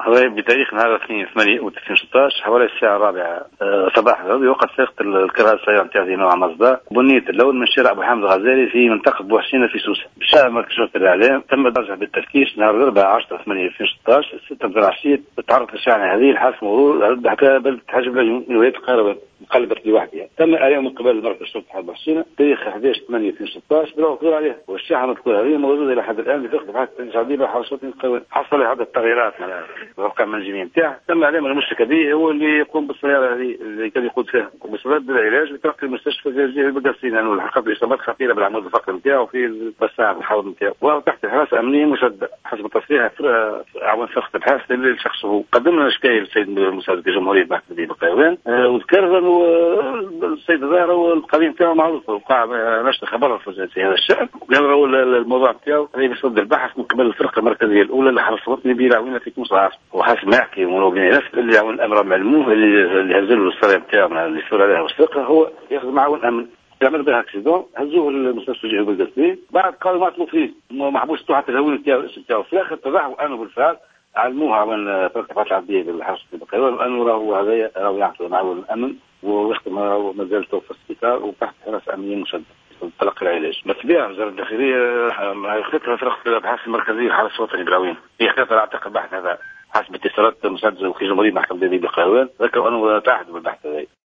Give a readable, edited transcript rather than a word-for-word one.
هو بتاريخ نهار 2/8/2016 حوالي الساعة 4 صباح الغد وقد سيقت الكرهة السيارة نتاع ذي نوع مصدر بنية اللون من شارع أبو حامد الغزالي في منطقة بوحسينة في سوسة. بالشارع مركز شرطة الإعلام تم درجها بالتفتيش نهار 4/10/2016 6 متاع العشية تعرض الشارع هذه لحادث مرور حتى بلد حجب من ولاية القاهرة انقلبت لوحدها. تم الإعلام من قبل مركز شرطة بوحسينة تاريخ 11/8/2016 بلا وقوع عليها، والشاحنة المذكورة هذه موجودة إلى حد الآن بفقد بحث تعديل وحرصات القوانين. حصل عدة تغييرات وقع من الجميع نتاعه. تم عليه المشرك به هو اللي يقوم بالسيارة هذه اللي كان يقود فيها وبسبب العلاج بترقي المستشفى زي البقاسين لأنه الحقيقة بإصابات خطيرة بالعمود الفقري نتاعه وفي البساعة الحوض نتاعه وهو تحت حراسة أمنية مشددة حسب تصريح أعوان فرقة البحث للشخص. هو قدمنا الشكاية للسيد مساعد جمهورية بحث بالقيوان وذكر السيد الظاهر والقضية نتاعه معروفة وقع نشر خبر في هذا الشأن. قال هو الموضوع نتاعه هذه بصدد البحث من قبل الفرقة المركزية الأولى اللي حرصتني بيراوينا في تونس العاصمة وحسب ما يحكي منوبين نفس اللي يعاون الأمر معلومه اللي هزلوا الصلاة نتاعنا اللي صار عليها والسرقة هو ياخذ معاون أمن يعمل بها اكسيدون هزوه المستشفى الجهوي بالقصدين بعد قالوا ما طلبوا فيه محبوس حتى الهوية نتاعو الاسم نتاعو في الآخر تضحوا أنه بالفعل علموها من فرقة البحث العدلية بالحرس بالقيوان أنه راهو هذايا راهو يعطي معاون الأمن ويخدم وما زال في السبيطار وتحت حراسة أمنية مشددة تلقي العلاج. متبيع وزارة الداخلية يخططها فرقة الأبحاث المركزية الحرس الوطني براوين هي يخططها أعتقد البحث هذا حسب اتصالات مساعد وكيل جمهورية محكمة بالقيوان ذكروا أنه تعهد بالبحث هذا.